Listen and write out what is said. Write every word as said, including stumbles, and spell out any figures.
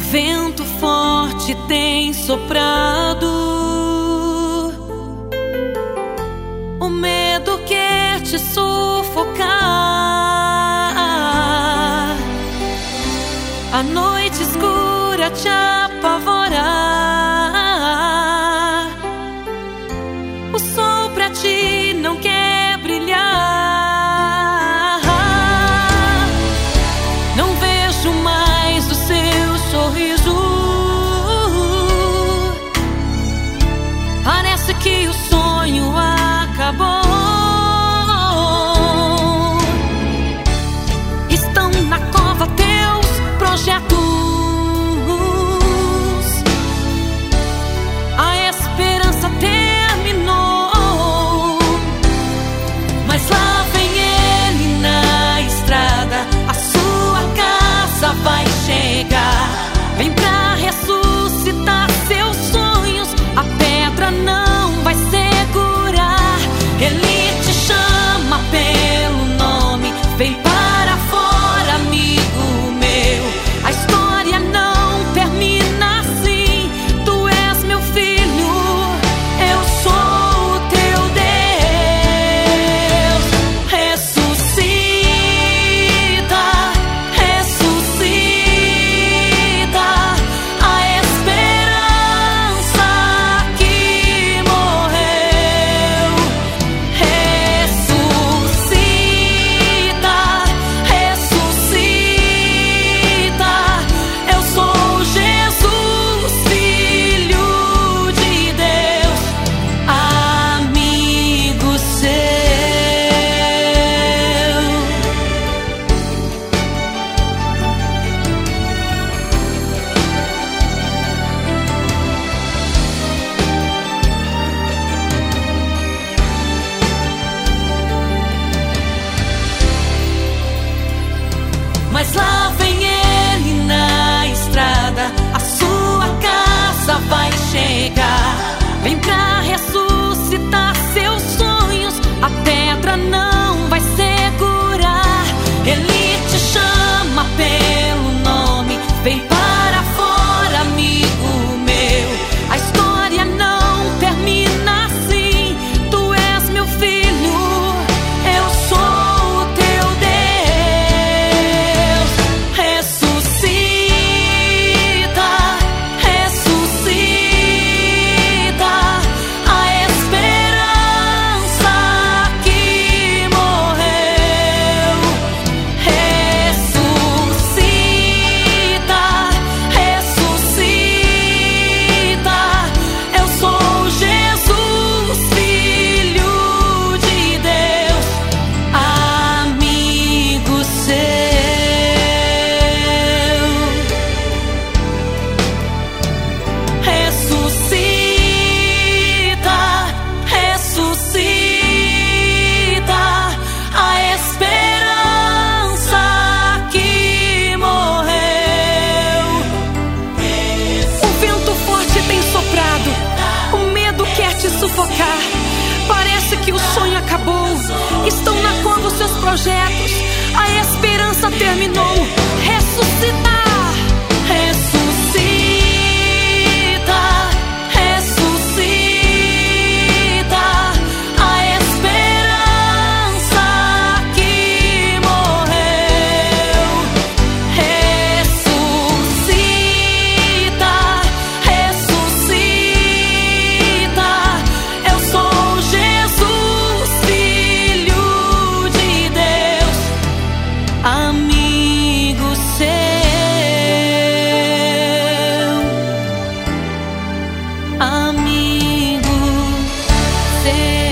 vento forte tem soprado, o medo quer te sufocar, a noite escura te apavorar, o sol pra ti não quer brilhar. Não vejo mais o seu sorriso, parece que o sonho acabou. Estão na cova teus projetos, a esperança terminou, mas lá vem ele na estrada, a sua casa vai chegar. Vem pra ressuscitar seus sonhos, a pedra não vai segurar. Ele te chama pelo nome, vem para fora, amigo meu. A história não termina assim, tu és meu filho, eu sou o teu Deus. Ressuscita, ressuscita, a esperança que morreu. Ressuscita, ressuscita, eu sou Jesus, Filho de Deus, amigo seu. Mas lá vem ele na estrada, a sua casa vai chegar. Vem pra ressuscitar seus sonhos, a pedra não vai segurar. Ele te chama pelo nome, vem para fora, amigo meu. A história não termina assim, tu és meu filho, eu sou o teu Deus. Ressuscita, ressuscita, a esperança que morreu. Ressuscita, ressuscita, eu sou Jesus, Filho de Deus, amigo seu. Ressuscita, ressuscita, a esperança que morreu. O vento forte tem soprado, o medo quer te sufocar, parece que o sonho acabou. Estão na cova os seus projetos, a esperança terminou. Ressuscita, ressuscita, ressuscita, a esperança que morreu. Ressuscita, ressuscita, eu sou Jesus, Filho de Deus, amigo seu, amigo seu.